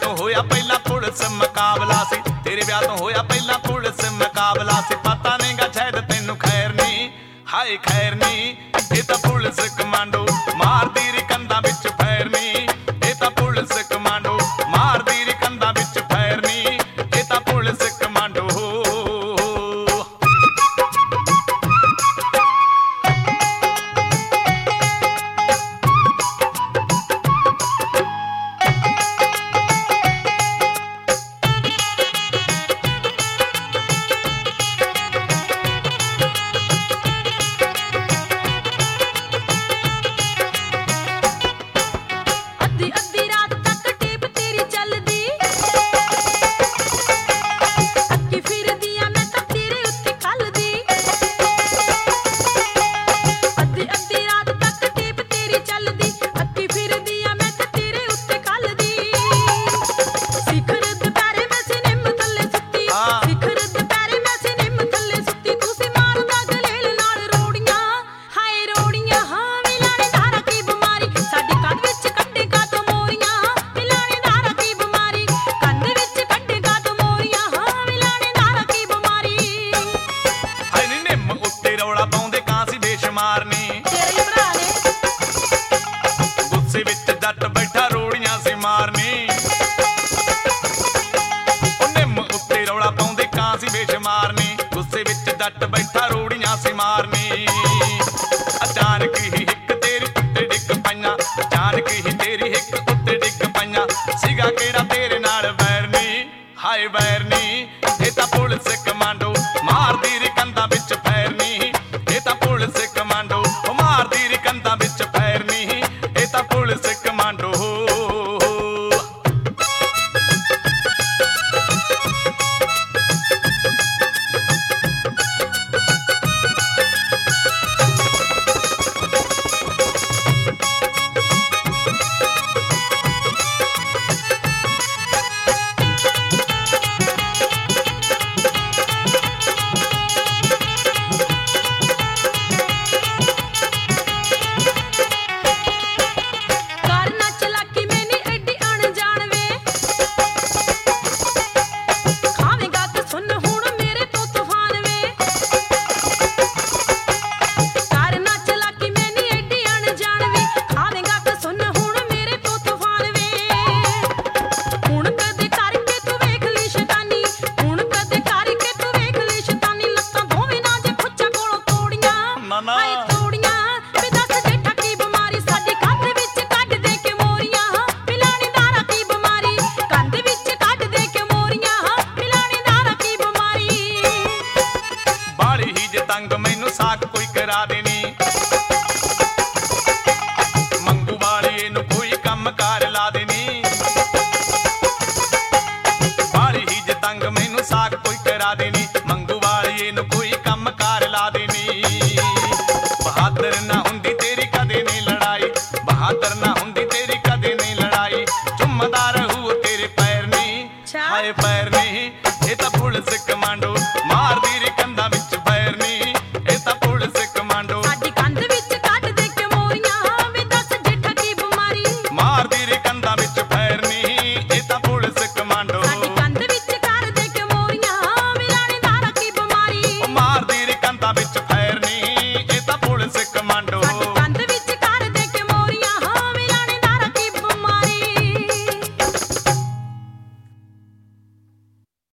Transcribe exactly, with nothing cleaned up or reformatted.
ਤੋਂ ਹੋਇਆ ਪਹਿਲਾ ਪੁਲਿਸ ਮੁਕਾਬਲਾ ਸੀ, ਤੇਰੇ ਵਿਆਹ ਤੋਂ ਹੋਇਆ ਪਹਿਲਾ ਪੁਲਿਸ ਮੁਕਾਬਲਾ ਸੀ। ਪਤਾ ਨਹੀਂਗਾ ਸ਼ਾਇਦ ਤੈਨੂੰ ਖੈਰ ਨੀ, ਹਾਏ ਖੈਰ ਨੀ, ਇਹ ਤਾਂ ਪੁਲਿਸ ਕਮਾਂਡੋ ਮਾਰਦੀ ਰੀ ਕੰਧਾਂ ਵਿੱਚ ਫੈਰ ਨੀ, ਇਹ ਤਾਂ ਪੁਲਿਸ ਕਮਾਂਡੋ ਮਾਰਦੀ ਰੀ ਕੰਧਾਂ ਵਿੱਚ ਫੈਰ ਨੀ, ਇਹ ਤਾਂ ਪੁਲਿਸ ਕਮਾਂਡੋ। ਗੁੱਸੇ ਵਿੱਚ ਜੱਟ ਬੈਠਾ ਰੋੜੀਆਂ ਸੀ ਮਾਰਨੀ, ਉਹ ਨਿੰਮ ਉੱਤੇ ਰੌਲਾ ਪਾਉਂਦੇ ਕਾਂ ਸੀ ਵੇਸ਼ ਮਾਰਨੀ, ਗੁੱਸੇ ਵਿੱਚ ਜੱਟ ਬੈਠਾ ਰੋੜੀਆਂ ਸੀ ਮਾਰਨੀ। ਅਚਾਨਕ ਹੀ ਹਿੱਕ ਤੇਰੀ ਉੱਤੇ ਡਿੱਗ ਪਈਆਂ, ਅਚਾਨਕ ਹੀ ਤੇਰੀ ਹਿੱਕ ਉੱਤੇ ਡਿੱਗ ਪਈਆਂ, ਸੀਗਾ ਕਿਹੜਾ ਤੇਰੇ ਨਾਲ ਵੈਰ ਨੀ, ਹਾਏ ਵੈਰ ਨੀ, ਇਹ ਤਾਂ ਪੁਲਿਸ ਕਮਾਂਡੋ ਮਾਰਦੀ ਰੀ ਕੰਧਾਂ ਵਿੱਚ ਫੈਰ ਨੀ, ਇਹ ਤਾਂ ਪੁਲਿਸ ਕਮਾਂਡੋ ਮਾਰਦੀ ਰੀ ਕੰਧਾਂ ਵਿੱਚ ਫੈਰ ਨੀ, ਇਹ ਤਾਂ ਪੁਲਿਸ ਕਮਾਂਡੋ। ਤੰਗ ਮੈਨੂੰ ਸਾਕ ਕੋਈ ਕਰਾ ਦੇਣੀ, ਮੰਗੂ ਵਾਲੀਏ ਨੂੰ ਕੋਈ ਕੰਮ ਕਾਰ ਲਾ ਦੇਣੀ, ਬਾਲੀ ਹੀ ਜੇ ਤੰਗ ਮੈਨੂੰ ਸਾਕ ਕੋਈ ਕਰਾ ਦੇਣੀ, ਮੰਗੂ ਵਾਲੀਏ ਨੂੰ ਕੋਈ ਕੰਮ ਕਾਰ ਲਾ ਦੇਣੀ। ਬਹਾਦਰ ਨਾ ਹੁੰਦੀ ਤੇਰੀ ਕਦੇ ਨਹੀਂ ਲੜਾਈ, ਬਹਾਦਰ ਨਾ